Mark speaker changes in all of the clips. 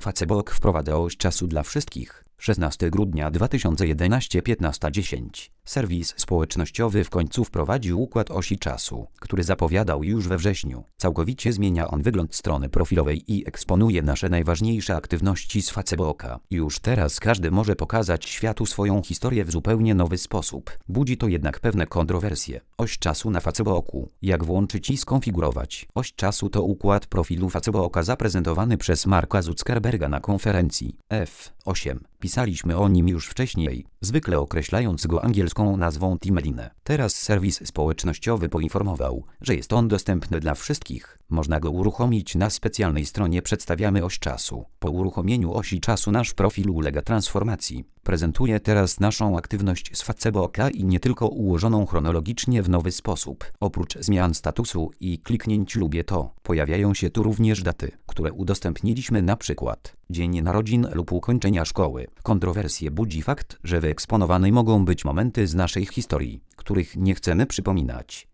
Speaker 1: Facebook wprowadza oś czasu dla wszystkich. 16 grudnia 2011 15:10. Serwis społecznościowy w końcu wprowadził układ osi czasu, który zapowiadał już we wrześniu. Całkowicie zmienia on wygląd strony profilowej i eksponuje nasze najważniejsze aktywności z Facebooka. Już teraz każdy może pokazać światu swoją historię w zupełnie nowy sposób. Budzi to jednak pewne kontrowersje. Oś czasu na Facebooku. Jak włączyć i skonfigurować? Oś czasu to układ profilu Facebooka zaprezentowany przez Marka Zuckerberga na konferencji F8. Pisaliśmy o nim już wcześniej, zwykle określając go angielską nazwą Timeline. Teraz serwis społecznościowy poinformował, że jest on dostępny dla wszystkich. Można go uruchomić na specjalnej stronie Przedstawiamy oś czasu. Po uruchomieniu osi czasu nasz profil ulega transformacji. Prezentuje teraz naszą aktywność z Facebooka i nie tylko ułożoną chronologicznie w nowy sposób. Oprócz zmian statusu i kliknięć lubię to, pojawiają się tu również daty, które udostępniliśmy, na przykład dzień narodzin lub ukończenia szkoły. Kontrowersje budzi fakt, że wyeksponowane mogą być momenty z naszej historii, których nie chcemy przypominać.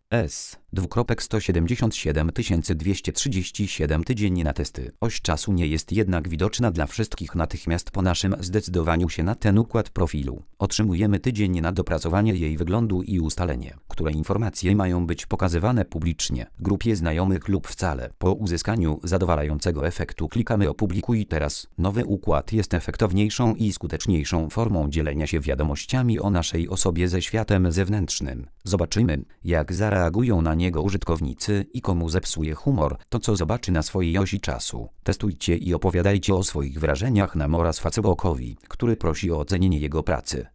Speaker 1: S:177 237 tydzień na testy. Oś czasu nie jest jednak widoczna dla wszystkich natychmiast po naszym zdecydowaniu się na ten układ profilu. Otrzymujemy tydzień na dopracowanie jej wyglądu i ustalenie, które informacje mają być pokazywane publicznie, grupie znajomych lub wcale. Po uzyskaniu zadowalającego efektu klikamy opublikuj teraz. Nowy układ jest efektowniejszą i skuteczniejszą formą dzielenia się wiadomościami o naszej osobie ze światem zewnętrznym. Zobaczymy, jak zareagują na niego użytkownicy i komu zepsuje humor to, co zobaczy na swojej osi czasu. Testujcie i opowiadajcie o swoich wrażeniach nam oraz Facebookowi, który prosi o ocenienie jego pracy.